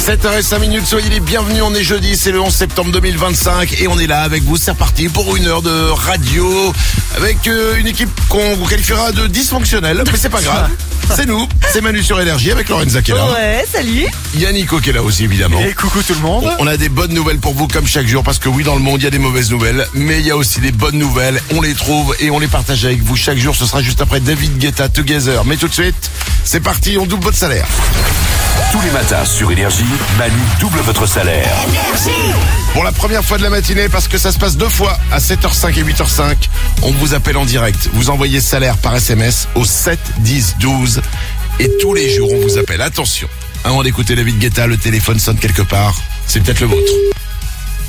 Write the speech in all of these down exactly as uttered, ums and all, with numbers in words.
sept heures zéro cinq, soyez les bienvenus, on est jeudi, c'est le onze septembre deux mille vingt-cinq et on est là avec vous, c'est reparti pour une heure de radio avec euh, une équipe qu'on vous qualifiera de dysfonctionnelle, mais c'est pas grave, c'est nous, c'est Manu sur Énergie avec Lorenza qui est là. Ouais, salut. Il y a Nico qui est là aussi évidemment. Et coucou tout le monde. On a des bonnes nouvelles pour vous comme chaque jour parce que oui, dans le monde il y a des mauvaises nouvelles, mais il y a aussi des bonnes nouvelles, on les trouve et on les partage avec vous chaque jour, ce sera juste après David Guetta, Together, mais tout de suite, c'est parti, on double votre salaire. Tous les matins sur Énergie, Manu double votre salaire. Pour la première fois de la matinée, parce que ça se passe deux fois à sept heures cinq et huit heures cinq, on vous appelle en direct. Vous envoyez salaire par S M S au sept dix douze et tous les jours on vous appelle. Attention, avant d'écouter David Guetta, le téléphone sonne quelque part. C'est peut-être le vôtre. Allô ?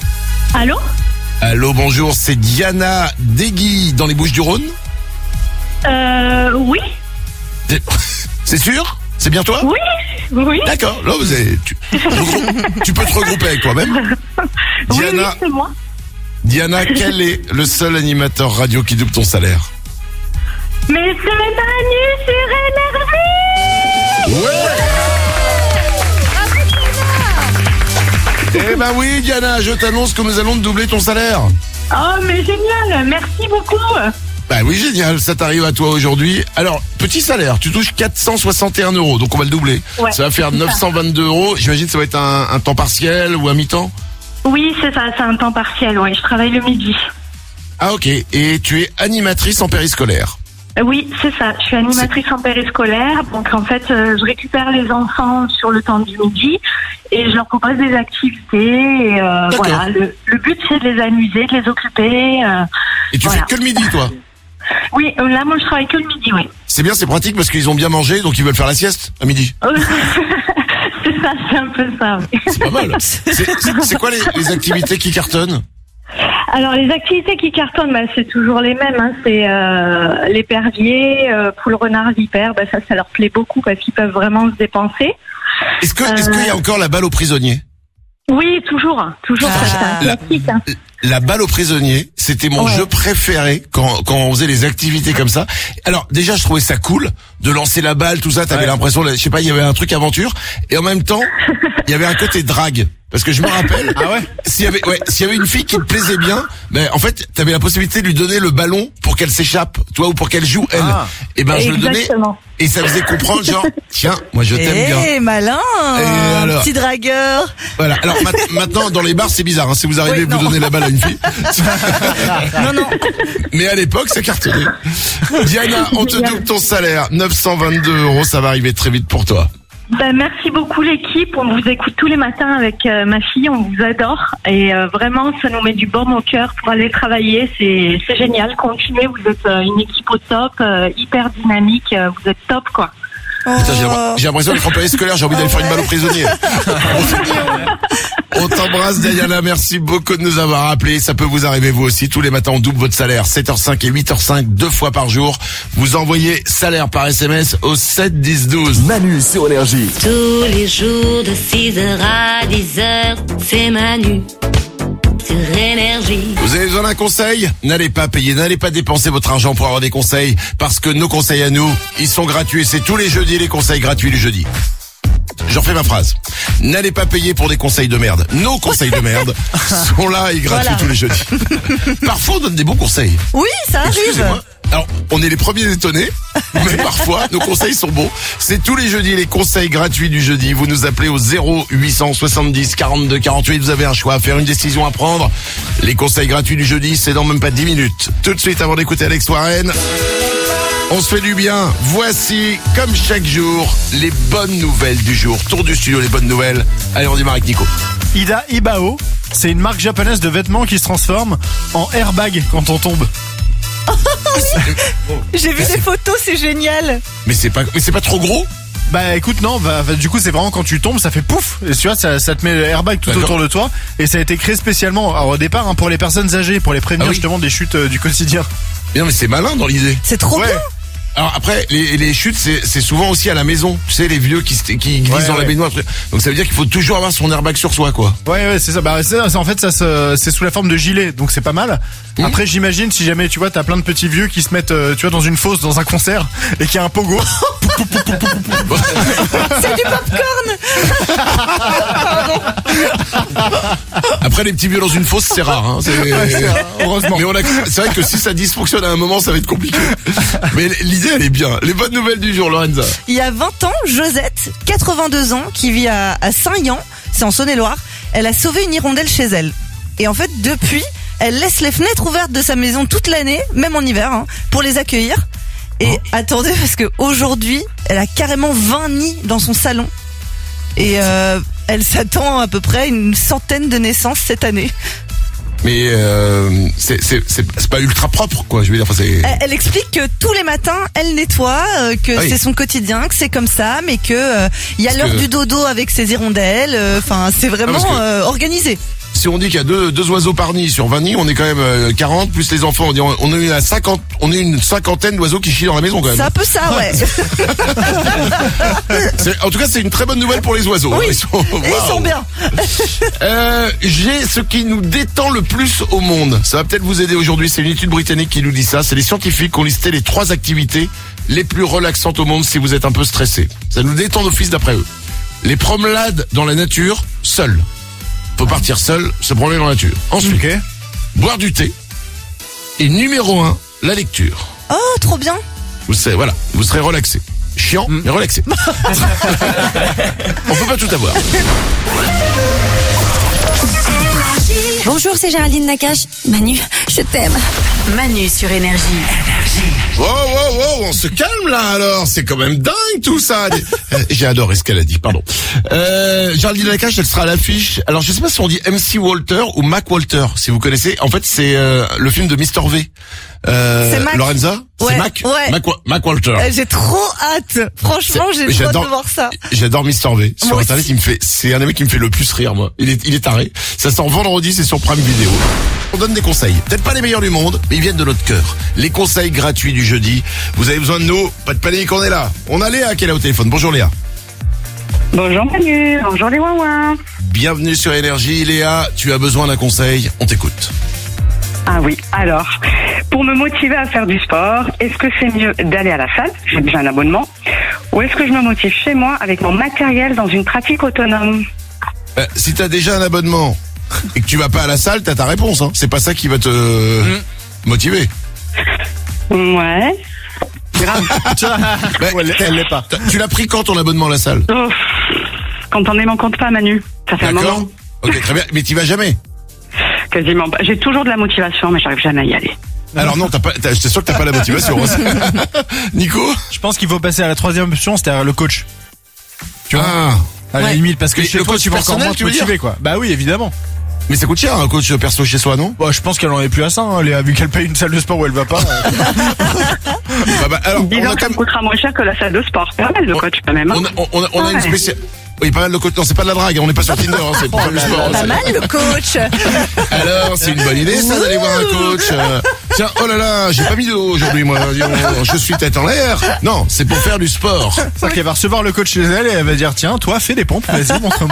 Allô, bonjour, c'est Diana Degui dans les Bouches-du-Rhône ? Euh, oui. C'est- C'est sûr ? C'est bien toi ? Oui, oui. D'accord, là vous avez, tu, tu peux te regrouper avec toi-même. Oui, Diana, oui, c'est moi. Diana, quel est le seul animateur radio qui double ton salaire ? Mais c'est Manu sur Énergie. Eh ben oui, Diana, je t'annonce que nous allons te doubler ton salaire. Oh, mais génial, merci beaucoup. Bah oui, génial, ça t'arrive à toi aujourd'hui. Alors, petit salaire, tu touches quatre cent soixante et un euros, donc on va le doubler. Ouais, ça va faire c'est ça. neuf cent vingt-deux euros. J'imagine que ça va être un, un temps partiel ou un mi-temps. Oui, c'est ça, c'est un temps partiel, ouais, je travaille le midi. Ah ok, et tu es animatrice en périscolaire. Euh, Oui, c'est ça, je suis animatrice en périscolaire, donc en fait, euh, je récupère les enfants sur le temps du midi et je leur propose des activités. Et, euh, D'accord. voilà, le, le but c'est de les amuser, de les occuper. euh, Et tu Voilà. fais que le midi, toi. Oui, euh, là, moi, je travaille que le midi, oui. C'est bien, c'est pratique parce qu'ils ont bien mangé, donc ils veulent faire la sieste à midi. C'est ça, c'est un peu ça. Oui. C'est pas mal. C'est, c'est- c'est quoi les, les activités qui cartonnent ? Alors, les activités qui cartonnent, bah, c'est toujours les mêmes. Hein. C'est euh, l'épervier, euh, poule, renard, vipère. Bah, ça, ça leur plaît beaucoup parce qu'ils peuvent vraiment se dépenser. Est-ce que, est-ce Euh. qu'il y a encore la balle aux prisonniers ? Oui, toujours, toujours. Ah. ça, c'est un classique. Hein. La balle aux prisonniers, c'était mon Ouais. jeu préféré quand, quand on faisait les activités comme ça. Alors déjà, je trouvais ça cool de lancer la balle, tout ça. T'avais Ouais. l'impression, je sais pas, il y avait un truc aventure. Et en même temps, il y avait un côté drague. Parce que je me rappelle, Ah ouais s'il y avait, ouais, s'il y avait une fille qui te plaisait bien, ben en fait, t'avais la possibilité de lui donner le ballon pour qu'elle s'échappe, toi, ou pour qu'elle joue elle. Ah. Et ben je le donnais Exactement. et ça faisait comprendre genre, tiens, moi je t'aime bien. Eh, malin. Et alors Petit dragueur. Voilà. Alors ma- maintenant, dans les bars, c'est bizarre. Hein, si vous arrivez, Oui, vous non. donnez la balle à une fille. Non, non. Mais à l'époque, ça cartonnait. Diana, on te double ton salaire. neuf cent vingt-deux euros, ça va arriver très vite pour toi. Bah, merci beaucoup l'équipe. On vous écoute tous les matins avec euh, ma fille. On vous adore. Et euh, vraiment, ça nous met du baume au cœur pour aller travailler. C'est, c'est génial. Continuez. Vous êtes euh, une équipe au top, euh, hyper dynamique. Euh, vous êtes top, quoi. Putain, j'ai, j'ai l'impression d'être en périscolaire, j'ai envie d'aller faire une balle aux prisonniers. On t'embrasse, Diana, merci beaucoup de nous avoir appelés. Ça peut vous arriver vous aussi. Tous les matins, on double votre salaire. sept heures cinq et huit heures cinq, deux fois par jour. Vous envoyez salaire par S M S au sept dix douze. Manu sur Énergie. Tous les jours de six heures à dix heures, c'est Manu sur Énergie. Vous avez besoin d'un conseil ? N'allez pas payer, n'allez pas dépenser votre argent pour avoir des conseils, parce que nos conseils à nous, ils sont gratuits. C'est tous les jeudis les conseils gratuits du jeudi. Je refais ma phrase. N'allez pas payer pour des conseils de merde. Nos conseils de merde sont là et gratuits Voilà. tous les jeudis. Parfois on donne des bons conseils. Oui, ça arrive. Excusez-moi. Alors, on est les premiers étonnés, mais parfois, nos conseils sont bons. C'est tous les jeudis, les conseils gratuits du jeudi. Vous nous appelez au zéro huit cent soixante-dix quarante-deux quarante-huit. Vous avez un choix à faire, une décision à prendre. Les conseils gratuits du jeudi, c'est dans même pas dix minutes. Tout de suite, avant d'écouter Alex Warren, on se fait du bien. Voici, comme chaque jour, les bonnes nouvelles du jour. Tour du studio, les bonnes nouvelles. Allez, on démarre avec Nico. Ida Ibao, c'est une marque japonaise de vêtements qui se transforme en airbag quand on tombe. J'ai vu des photos, c'est génial. Mais c'est pas, mais c'est pas trop gros? Bah écoute non, bah, bah, du coup c'est vraiment quand tu tombes ça fait pouf et tu vois ça, ça te met l'airbag tout D'accord. autour de toi et ça a été créé spécialement alors, au départ hein, pour les personnes âgées pour les prévenir Ah oui. justement des chutes euh, du quotidien. Mais non, mais c'est malin dans l'idée. C'est trop Ouais. bien. Alors après, les, les chutes, c'est, c'est souvent aussi à la maison. Tu sais, les vieux qui, se- qui glissent Ouais, dans la ouais. baignoire. Donc ça veut dire qu'il faut toujours avoir son airbag sur soi, quoi. Ouais, ouais, c'est ça. Bah, c'est, c'est- en fait, ça, se- c'est sous la forme de gilet, donc c'est pas mal. Mmh. Après, j'imagine si jamais, tu vois, t'as plein de petits vieux qui se mettent, euh, tu vois, dans une fosse, dans un concert, et qu'il y a un pogo. C'est du popcorn. Après, les petits vieux dans une fosse, c'est rare. Hein. C'est... c'est rare, heureusement. Mais on a... c'est vrai que si ça dysfonctionne à un moment, ça va être compliqué. Mais l'idée, elle est bien. Les bonnes nouvelles du jour, Lorenza. Il y a vingt ans, Josette, quatre-vingt-deux ans, qui vit à, à Saint-Yan, c'est en Saône-et-Loire, elle a sauvé une hirondelle chez elle. Et en fait, depuis, elle laisse les fenêtres ouvertes de sa maison toute l'année, même en hiver, hein, pour les accueillir. Et Oh. attendez, parce que aujourd'hui, elle a carrément vingt nids dans son salon. Et euh, elle s'attend à peu près à une centaine de naissances cette année. Mais euh, c'est, c'est, c'est, c'est pas ultra propre, quoi. Je veux dire, enfin, c'est... Elle, elle explique que tous les matins, elle nettoie, euh, que Ah oui. c'est son quotidien, que c'est comme ça, mais que euh, il y a Parce l'heure que- du dodo avec ses hirondelles. Enfin, c'est vraiment parce que- euh, organisé. Si on dit qu'il y a deux, deux oiseaux par nid sur vingt nids, on est quand même euh, quarante, plus les enfants. On dit, on est à cinquante, on est une cinquantaine d'oiseaux qui chient dans la maison, quand même. C'est un peu ça, ouais. C'est- en tout cas, c'est une très bonne nouvelle pour les oiseaux. Oui. Ils sont, Et ils waouh. sont bien. Euh, j'ai ce qui nous détend le plus au monde. Ça va peut-être vous aider aujourd'hui. C'est une étude britannique qui nous dit ça. C'est les scientifiques qui ont listé les trois activités les plus relaxantes au monde si vous êtes un peu stressé. Ça nous détend d'office d'après eux. Les promenades dans la nature, seul. Faut partir seul, se promener dans la nature. Ensuite, Ok. boire du thé. Et numéro un, la lecture. Oh, trop bien. Vous serez, voilà, vous serez relaxé. Chiant, mais relaxé. On peut pas tout avoir. Bonjour, c'est Géraldine Nakache. Manu, je t'aime. Manu sur Énergie. Wow, wow, wow, on se calme là alors, c'est quand même dingue tout ça. Euh, J'ai adoré ce qu'elle a dit, pardon. Euh, Géraldine Nakache, elle sera à l'affiche. Alors je sais pas si on dit M C Walter ou Mac Walter, si vous connaissez. En fait, c'est euh, le film de mister V. Euh, C'est Mac. Lorenza, Ouais, c'est Mac, ouais. Mac, Wa- Mac Walter. Euh, J'ai trop hâte. Franchement, C'est- j'ai trop hâte j'adore- de voir ça. J'adore mister V. Sur Moi internet, aussi. il me fait, c'est un des mecs qui me fait le plus rire, moi. Il est, il est taré. Ça sort vendredi, c'est sur Prime Video. On donne des conseils. Peut-être pas les meilleurs du monde, mais ils viennent de notre cœur. Les conseils gratuits du jeudi. Vous avez besoin de nous. Pas de panique, on est là. On a Léa qui est là au téléphone. Bonjour Léa. Bonjour Manu, bonjour les Wawa. Bienvenue sur Énergie. Léa, tu as besoin d'un conseil. On t'écoute. Ah oui, alors, pour me motiver à faire du sport, est-ce que c'est mieux d'aller à la salle, j'ai déjà un abonnement, ou est-ce que je me motive chez moi avec mon matériel dans une pratique autonome? Euh, si t'as déjà un abonnement et que tu vas pas à la salle, t'as ta réponse. Hein. C'est pas ça qui va te motiver. Ouais. Grave. Bah, elle, elle l'est pas. t'as- Tu l'as pris quand ton abonnement à la salle? Ouf. Quand on aime, on compte pas Manu. Ça fait un D'accord. moment. Ok, très bien. Mais t'y vas jamais. Quasiment pas. J'ai toujours de la motivation, mais j'arrive jamais à y aller. Alors non, t'as pas. T'as, j'étais sûr que t'as pas la motivation. hein. Nico. Je pense qu'il faut passer à la troisième option, c'est-à-dire le coach. Tu vois, Ah. à la Ouais. limite, parce que Mais chez le toi, coach tu vas encore personnel, moins te tu veux dire motiver, quoi. Bah oui, évidemment. Mais ça coûte cher un coach perso chez soi, non? Bon, je pense qu'elle en est plus à ça, hein, Léa, vu qu'elle paye une salle de sport où elle va pas. euh. Bah, bah, alors, on Disons a que quand ça me même. coûtera moins cher que la salle de sport. Pas mal de On- coach quand même. hein. On a, on a, on a une Ouais. spéciale. Oui, pas mal de coach. Non, c'est pas de la drague. On n'est pas sur Tinder. Hein, c'est pas du sport. hein, Pas c'est- mal le coach. Alors, c'est une bonne idée, ça, d'aller voir un coach. Euh, tiens, oh là là, j'ai pas mis de haut aujourd'hui, moi. Dis donc, Je suis tête en l'air. Non, c'est pour faire du sport. C'est vrai qu'elle va recevoir le coach chez elle et elle va dire, tiens, toi, fais des pompes, vas-y, montre-moi.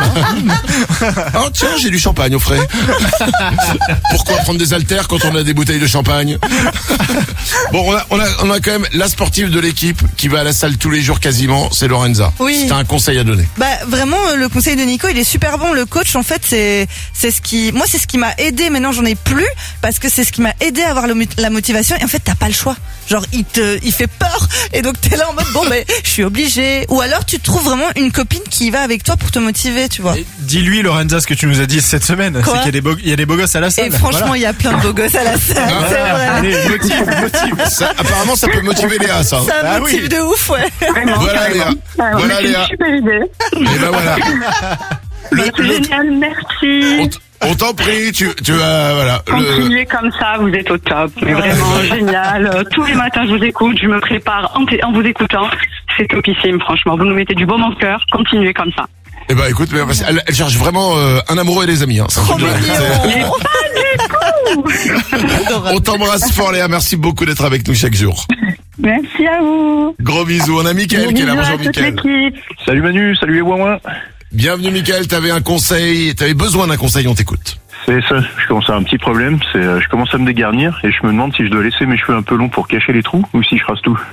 Oh tiens, j'ai du champagne au frais. Pourquoi prendre des haltères quand on a des bouteilles de champagne? Bon, on a, on a, on a quand même la sportive de l'équipe qui va à la salle tous les jours quasiment, c'est Lorenza. Oui. Si t'as un conseil à donner. Bah vraiment euh, le conseil de Nico il est super bon. Le coach en fait c'est c'est ce qui moi c'est ce qui m'a aidé. Maintenant j'en ai plus parce que c'est ce qui m'a aidé à avoir le mo- la motivation et en fait t'as pas le choix. Genre il te il fait peur et donc t'es là en mode bon mais je suis obligé. Ou alors tu trouves vraiment une copine qui va avec toi pour te motiver tu vois. Et dis-lui, Lorenza, ce que tu nous as dit cette semaine. Quoi C'est qu'il y a des beaux, il y a des beaux gosses à la salle. Et franchement il y a plein de beaux gosses à la salle. Ah. C'est vrai. Allez, motive, motive. Ça, apparemment, ça peut motiver Léa, ça. Ça Bah motive oui. de ouf ouais. Vraiment, Voilà, carrément. Léa. Ah, ouais, Voilà, c'est Léa. une super idée. Et ben voilà. Le, C'est le- génial, merci. on t- on t'en prie, tu, tu as, voilà. Le, Continuez comme ça, vous êtes au top. Mais vraiment génial. Euh, Tous les matins, je vous écoute, je me prépare en, t- en vous écoutant. C'est topissime, franchement. Vous nous mettez du baume en cœur. Continuez comme ça. eh ben écoute, mais, parce- elle, elle cherche vraiment euh, un amoureux et des amis. Hein. C'est un Trop truc de- mignon. c'est- On t'embrasse fort, Léa. Merci beaucoup d'être avec nous chaque jour. Merci à vous. Gros bisous. On a Mickaël qui est là. Bisous à Bonjour toute Mickaël. l'équipe. Salut Manu, salut les Wawa. Bienvenue Mickaël, t'avais un conseil, t'avais besoin d'un conseil, on t'écoute. C'est ça, je commence à avoir un petit problème, c'est euh, je commence à me dégarnir et je me demande si je dois laisser mes cheveux un peu longs pour cacher les trous ou si je rase tout.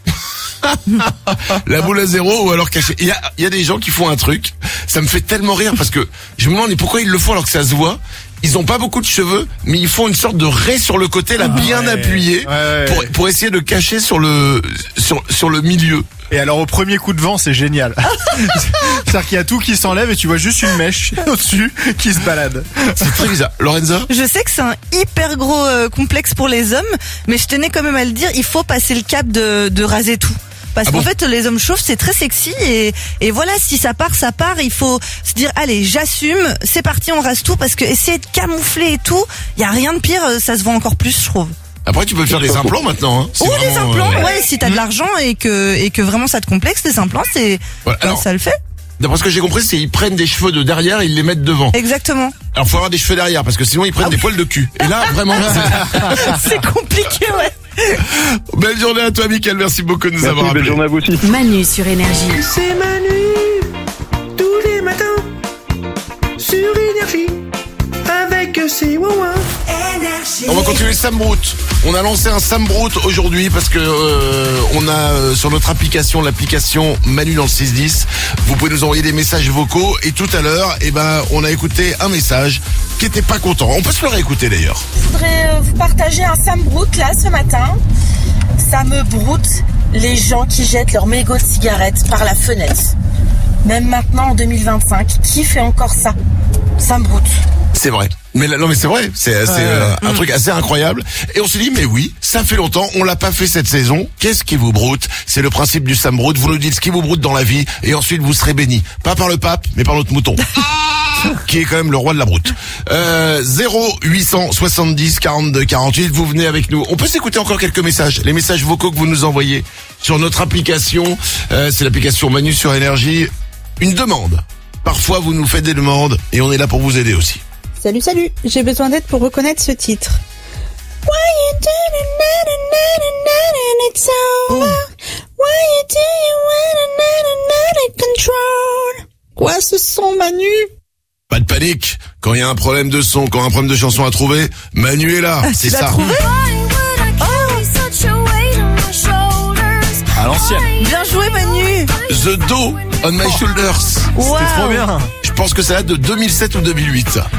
La boule à zéro ou alors caché. Il y a, il y a des gens qui font un truc, ça me fait tellement rire parce que je me demande mais pourquoi ils le font alors que ça se voit. Ils ont pas beaucoup de cheveux, mais ils font une sorte de raie sur le côté, là, bien ouais, appuyé, ouais, ouais. pour pour essayer de cacher sur le sur sur le milieu. Et alors au premier coup de vent, c'est génial. C'est-à-dire qu'il y a tout qui s'enlève et tu vois juste une mèche au-dessus qui se balade. C'est très bizarre. Lorenza? Je sais que c'est un hyper gros euh, complexe pour les hommes, mais je tenais quand même à le dire, il faut passer le cap de, de raser tout. Parce Ah qu'en bon fait, les hommes chauves, c'est très sexy et, et voilà, si ça part, ça part. Il faut se dire, allez, j'assume, c'est parti, on rase tout parce que essayer de camoufler et tout, il y a rien de pire, ça se voit encore plus, je trouve. Après, tu peux faire des implants maintenant, hein. C'est Ou des vraiment, implants, euh, ouais, si t'as de l'argent et que et que vraiment ça te complexe, des implants, c'est Voilà, ben, alors- ça le fait. D'après ce que j'ai compris, c'est ils prennent des cheveux de derrière et ils les mettent devant. Exactement. Alors, faut avoir des cheveux derrière parce que sinon ils prennent des poils de cul. Et là, vraiment, c'est- C'est compliqué, ouais. belle journée à toi, Mickaël. Merci beaucoup de nous avoir Merci, belle appelés. journée à vous aussi. Manu sur Énergie. C'est Manu, tous les matins, sur Énergie, avec ses Wawa. On va continuer Sam Brout. On a lancé un Sam Brout aujourd'hui parce que euh, on a euh, sur notre application, l'application Manu dans le six dix, vous pouvez nous envoyer des messages vocaux et tout à l'heure, eh ben, on a écouté un message qui était pas content. On peut se le réécouter d'ailleurs. Je voudrais euh, vous partager un ça me broute là ce matin. Ça me broute les gens qui jettent leurs mégots de cigarettes par la fenêtre. Même maintenant en deux mille vingt-cinq, qui fait encore ça? Ça me broute. C'est vrai. Mais là, non, mais c'est vrai. C'est c'est, euh, un truc assez incroyable. Et on s'est dit, mais oui, ça fait longtemps, on l'a pas fait cette saison. Qu'est-ce qui vous broute? C'est le principe du Sam Brout. Vous nous dites ce qui vous broute dans la vie et ensuite vous serez béni. Pas par le pape, mais par notre mouton. Qui est quand même le roi de la broute. Euh, zéro huit cent soixante-dix quarante-deux quarante-huit, vous venez avec nous. On peut s'écouter encore quelques messages. Les messages vocaux que vous nous envoyez sur notre application. Euh, c'est l'application Manu sur Énergie. Une demande. Parfois, vous nous faites des demandes et on est là pour vous aider aussi. Salut, salut, j'ai besoin d'aide pour reconnaître ce titre. Why you do it's over? Why you do you wanna control? Quoi ce son, Manu? Pas de panique. Quand il y a un problème de son, quand il y a un problème de chanson à trouver, Manu est là. C'est Tu l'as ça. trouvé? À l'ancienne. Bien joué, Manu. The Do on My Shoulders. Wow. C'était trop bien. Je pense que ça date de deux mille sept ou deux mille huit, ça.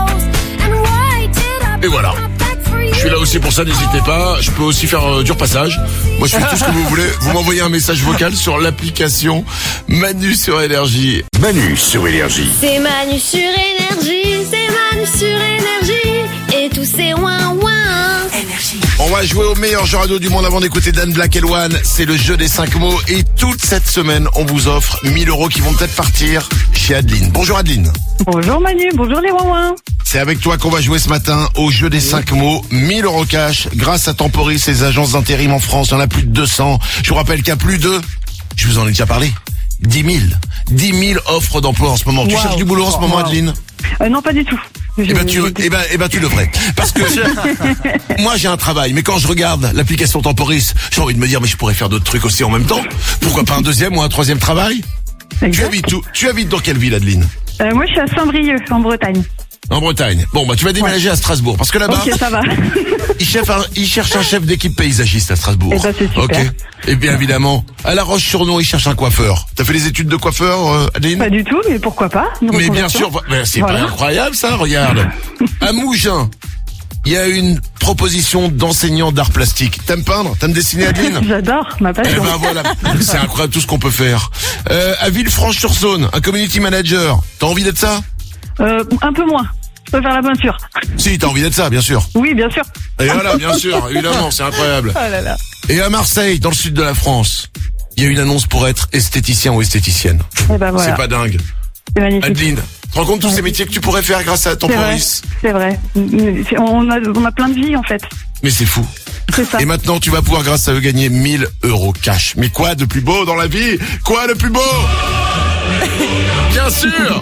Et voilà. Je suis là aussi pour ça, n'hésitez pas. Je peux aussi faire euh, du repassage. Moi, je fais tout ce que vous voulez. Vous m'envoyez un message vocal sur l'application Manu sur Énergie. Manu sur Énergie. C'est Manu sur Énergie, c'est Manu sur Énergie, et tous ces ouin ouin. On va jouer au meilleur jeu radio du monde avant d'écouter Dan Black et Loane. C'est le jeu des cinq mots. Et toute cette semaine, on vous offre mille euros qui vont peut-être partir chez Adeline. Bonjour Adeline. Bonjour Manu, bonjour les Wawa. C'est avec toi qu'on va jouer ce matin au jeu des cinq mots. mille euros cash grâce à Temporis, ces agences d'intérim en France. Il y en a plus de deux cents. Je vous rappelle qu'il y a plus de, je vous en ai déjà parlé, dix mille. dix mille offres d'emploi en ce moment. Tu Wow. cherches du boulot en ce moment, Wow. Adeline? Euh, non, pas du tout. Eh ben, tu, eh ben, eh ben, tu devrais. Parce que moi, j'ai un travail, mais quand je regarde l'application Temporis, j'ai envie de me dire, mais je pourrais faire d'autres trucs aussi en même temps. Pourquoi pas un deuxième ou un troisième travail? Tu Exact. habites où? Tu habites dans quelle ville, Adeline? Euh, moi, je suis à Saint-Brieuc, en Bretagne. En Bretagne. Bon, bah, tu vas déménager à Strasbourg. Parce que là-bas, Ok, ça va. ils cherchent un, ils cherchent un chef d'équipe paysagiste à Strasbourg. Eh ben, c'est super. Ok. Et bien évidemment, à La Roche-sur-Yon, ils cherchent un coiffeur. T'as fait les études de coiffeur, euh, Adeline? Pas du tout, mais pourquoi pas une Mais bien reconversion. sûr, ben, c'est Voilà. pas incroyable ça, regarde. À Mougins, il y a une proposition d'enseignant d'art plastique. T'aimes peindre? T'aimes dessiner, Adeline? J'adore, ma Eh passion. ben voilà, c'est incroyable tout ce qu'on peut faire. Euh, à Villefranche-sur-Saône, un community manager. T'as envie d'être ça? Euh, un peu moins. Je peux faire la peinture. Si, t'as envie d'être ça, bien sûr. Oui, bien sûr. Et voilà, bien sûr, évidemment, c'est incroyable. Oh là là. Et à Marseille, dans le sud de la France, il y a une annonce pour être esthéticien ou esthéticienne. Et ben voilà. C'est pas dingue. C'est magnifique. Adeline, tu te rends compte de tous ces métiers que tu pourrais faire grâce à C'est vrai. Temporis? C'est vrai. C'est- On a, on a plein de vies, en fait. Mais c'est fou. C'est ça. Et maintenant, tu vas pouvoir, grâce à eux, gagner mille euros cash. Mais quoi de plus beau dans la vie? Quoi de plus beau? Bien sûr!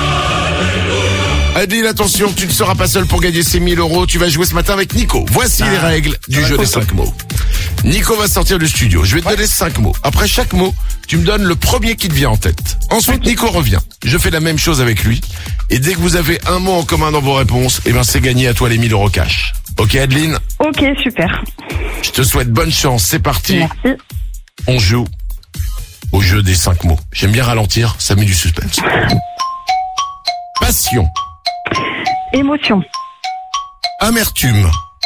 Adeline, attention, tu ne seras pas seul pour gagner ces mille euros. Tu vas jouer ce matin avec Nico. Voici les règles du jeu des cinq mots. Nico va sortir du studio. Je vais te donner cinq mots. Après chaque mot, tu me donnes le premier qui te vient en tête. Ensuite, Nico revient. Je fais la même chose avec lui. Et dès que vous avez un mot en commun dans vos réponses, eh ben c'est gagné à toi les mille euros cash. Ok, Adeline? Ok, super. Je te souhaite bonne chance. C'est parti. Merci. On joue au jeu des cinq mots. J'aime bien ralentir, ça met du suspense. Passion. Émotion. Amertume.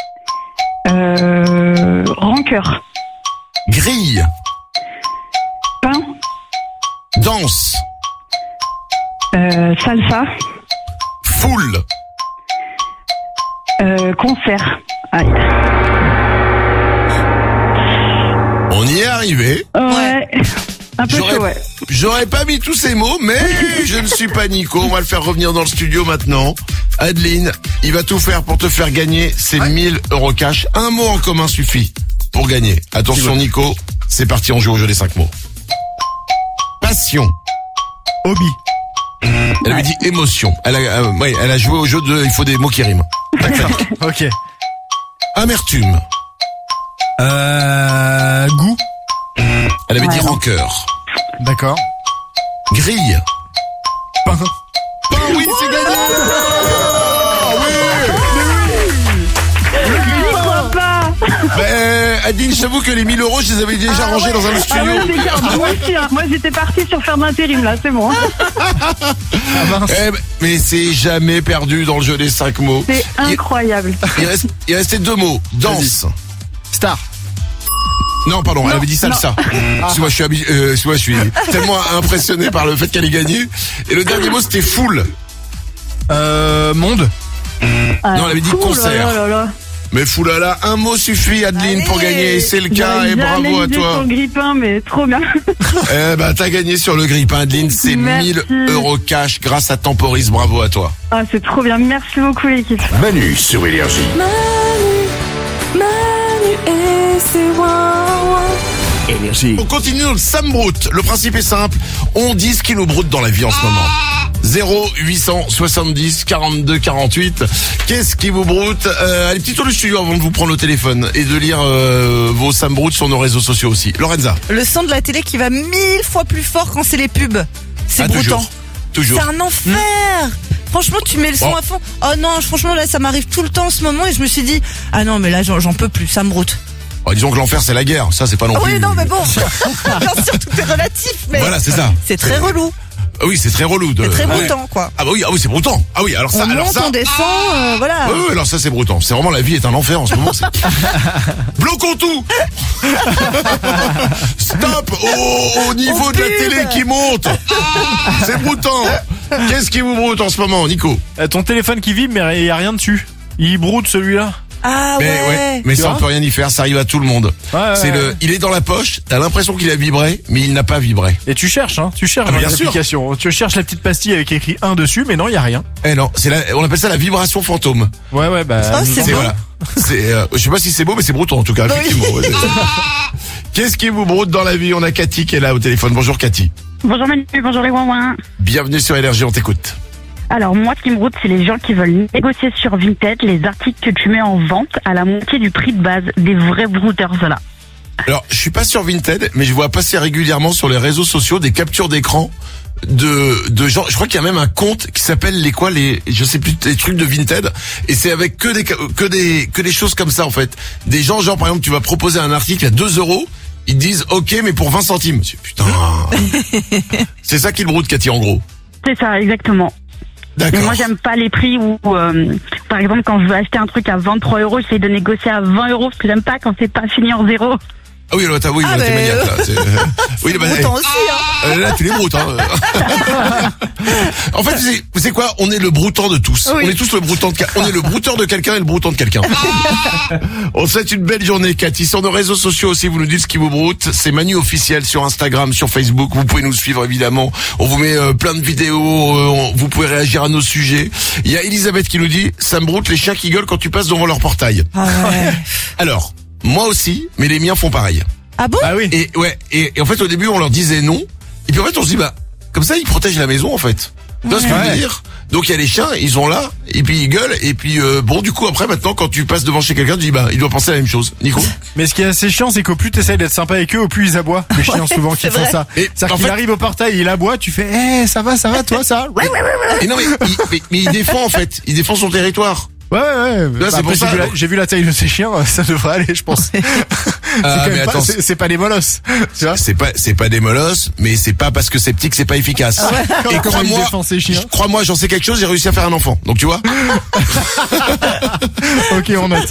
Euh, rancœur. Grille. Pain. Danse. Euh, salsa. Foule. Euh, concert. Aïe. On y est arrivé. Ouais. Un peu J'aurais, chaud, ouais. j'aurais pas mis tous ces mots, mais je ne suis pas Nico. On va le faire revenir dans le studio maintenant. Adeline, il va tout faire pour te faire gagner ces mille euros cash. Un mot en commun suffit pour gagner. Attention Nico, c'est parti, on joue au jeu des cinq mots. Passion. Hobby. Elle avait dit émotion. Elle a, euh, ouais, elle a joué au jeu de il faut des mots qui riment. Ok. Amertume. Euh, goût. Elle avait Ouais. dit rancœur. D'accord. Grille. Pain. Pain, oui, c'est gagné. J'y crois pas. Ben, Adeline, je t'avoue que les mille euros, je les avais déjà Ah rangés ouais. dans un autre Ah studio. ouais, c'est clair. Moi aussi, hein. Moi, j'étais partie sur faire d'intérim, là, c'est bon. Ah mince. Eh ben, mais c'est jamais perdu dans le jeu des cinq mots. C'est incroyable. Il, il, reste, il restait deux mots. Danse. Star. Non, pardon, elle avait dit salsa. Excuse-moi, je suis habi- euh, excuse-moi, je suis tellement impressionné par le fait qu'elle ait gagné. Et le dernier mot, c'était foule. Euh, monde. Ah, Non, elle avait dit cool, concert. là, là, là. Mais foulala, un mot suffit, Adeline, pour Allez. gagner. C'est le cas, J'aurais et bravo jamais à misé toi. sur le grippin, mais trop bien. Eh ben, t'as gagné sur le grippin, Adeline. C'est Merci. mille euros cash grâce à Temporis. Bravo à toi. Ah, c'est trop bien. Merci beaucoup, l'équipe. Manu sur Énergie. Manu, Manu et ses ouin-ouin. Énergie. On continue dans le Sam Brout. Le principe est simple. On dit ce qui nous broute dans la vie en ce moment. zéro huit cent soixante-dix quarante-deux quarante-huit. Qu'est-ce qui vous broute? euh, Allez, petit tour du studio avant de vous prendre le téléphone et de lire euh, vos Sam Brout sur nos réseaux sociaux aussi. Lorenza. Le son de la télé qui va mille fois plus fort quand c'est les pubs. C'est Ah, broutant. toujours. Toujours. C'est un enfer. Franchement, tu mets le son Bon. à fond. Oh non, franchement, là, ça m'arrive tout le temps en ce moment et je me suis dit, ah non, mais là, j'en j'en peux plus, ça me broute. Oh, disons que l'enfer c'est la guerre. Ça c'est pas non Ah plus. oui, non, mais bon. Bien sûr, tout est relatif, mais. Voilà, c'est ça. C'est très relou. Ah oui, c'est très relou. De... C'est très Ouais. broutant, quoi. Ah bah oui, ah oui, c'est broutant. Ah oui, alors ça, On alors monte, ça. on descend, euh, voilà. Oui, oui, alors ça c'est broutant. C'est vraiment la vie est un enfer en ce moment. c'est- Bloquons tout. Stop au, au niveau Au de la pub. télé qui monte. C'est broutant. Qu'est-ce qui vous broute en ce moment, Nico? Euh, ton téléphone qui vibre, mais il y a rien dessus. Il broute celui-là. Ah Mais ouais. ouais, mais Tu ça on vois peut rien y faire, ça arrive à tout le monde. Ouais, ouais, c'est ouais. le, il est dans la poche, t'as l'impression qu'il a vibré, mais il n'a pas vibré. Et tu cherches, hein. Tu cherches Ah, dans bien sûr. l'application. Tu cherches la petite pastille avec écrit un dessus, mais non, il y a rien. Eh non, c'est la, on appelle ça la vibration fantôme. Ouais, ouais, bah. Oh, c'est C'est beau. voilà. C'est, euh, je sais pas si c'est beau, mais c'est broutant en tout cas. Oui. Effectivement. Ouais, c'est- Qu'est-ce qui vous broute dans la vie? On a Cathy qui est là au téléphone. Bonjour Cathy. Bonjour Manu, bonjour les ouin-ouin. Bienvenue sur Énergie, on t'écoute. Alors moi, ce qui me broute, c'est les gens qui veulent négocier sur Vinted les articles que tu mets en vente à la moitié du prix de base. Des vrais brouteurs, ceux-là. Alors, je suis pas sur Vinted, mais je vois passer régulièrement sur les réseaux sociaux des captures d'écran de de gens. Je crois qu'il y a même un compte qui s'appelle les quoi les je sais plus les trucs de Vinted et c'est avec que des que des que des choses comme ça en fait. Des gens genre par exemple tu vas proposer un article à deux euros, ils te disent ok mais pour vingt centimes. Je dis, putain. C'est ça qui le broute Cathy en gros. C'est ça, exactement. Mais D'accord. moi, j'aime pas les prix où, euh, par exemple, quand je veux acheter un truc à vingt-trois euros, j'essaie de négocier à vingt euros parce que j'aime pas quand c'est pas fini en zéro. Ah oui, là, t'as, oui, Ah, là, t'es mais, maniaque, là. C'est, oui, bah, Broutant aussi, hein. euh, là, tu les broutes, hein. En fait, c'est, c'est quoi? On est le broutant de tous. Oui. On est tous le broutant de, on est le brouteur de quelqu'un et le broutant de quelqu'un. On souhaite une belle journée, Cathy. Sur nos réseaux sociaux aussi, vous nous dites ce qui vous broute. C'est Manu officiel sur Instagram, sur Facebook. Vous pouvez nous suivre, évidemment. On vous met euh, plein de vidéos. euh, on- vous pouvez réagir à nos sujets. Il y a Elisabeth qui nous dit, ça me broute les chiens qui gueulent quand tu passes devant leur portail. Ah ouais. Alors, moi aussi, mais les miens font pareil. Ah bon? Ah oui. Et ouais, et, et en fait au début on leur disait non, et puis en fait on se dit bah comme ça ils protègent la maison en fait. Tu vois ce que je veux Ouais. dire? Donc il y a les chiens, ils sont là, et puis ils gueulent, et puis euh, bon, du coup après maintenant, quand tu passes devant chez quelqu'un, tu dis bah il doit penser à la même chose. Nico. Mais ce qui est assez chiant, c'est qu'au plus t'essayes d'être sympa avec eux, au plus ils aboient. Les chiens Ouais, souvent qui c'est font vrai. ça. Et C'est-à-dire en qu'il fait- arrive au portail, il aboie, tu fais, eh, ça va, ça va, toi, ça. Ouais, ouais, ouais. Et non mais, il, mais, mais il défend en fait, il défend son territoire. Ouais, ouais. Là, c'est Après, pour j'ai ça, vu la- donc. j'ai vu la taille de ces chiens, ça devrait aller, je pense. C'est Ah, quand mais même pas- attends, c'est c'est pas des molosses. Tu vois? C'est pas, c'est pas des molosses, mais c'est pas parce que c'est petit que c'est pas efficace. Comment Et il crois-moi, défend ses chiens? crois-moi, j'en sais quelque chose, j'ai réussi à faire un enfant. Donc tu vois. Ok, on note.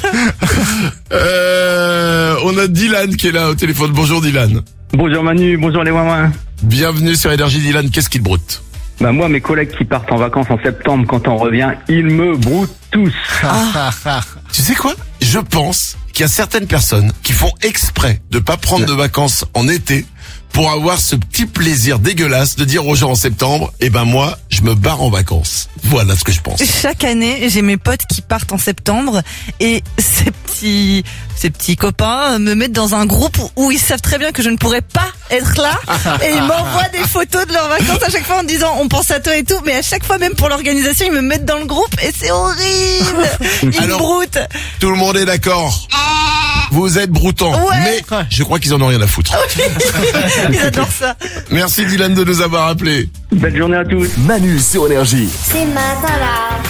Euh, on a Dylan qui est là au téléphone. Bonjour Dylan. Bonjour Manu, bonjour les Wawins. Bienvenue sur Énergie. Dylan, qu'est-ce qui te broute? Bah moi, mes collègues qui partent en vacances en septembre, quand on revient, ils me broutent tous. Tu sais quoi? Je pense qu'il y a certaines personnes qui font exprès de pas prendre de vacances en été pour avoir ce petit plaisir dégueulasse de dire aux gens en septembre, eh ben moi, je me barre en vacances. Voilà ce que je pense. Chaque année, j'ai mes potes qui partent en septembre et ces petits, ces petits copains me mettent dans un groupe où ils savent très bien que je ne pourrais pas être là et ils m'envoient des photos de leurs vacances à chaque fois en me disant on pense à toi et tout, mais à chaque fois même pour l'organisation ils me mettent dans le groupe et c'est horrible. Ils Alors, me broutent. Tout le monde est d'accord. Vous êtes broutant, Ouais. mais je crois qu'ils en ont rien à foutre. Ils adorent ça. Merci Dylan de nous avoir appelés. Belle journée à tous. Manu sur Énergie. Ces matins-là,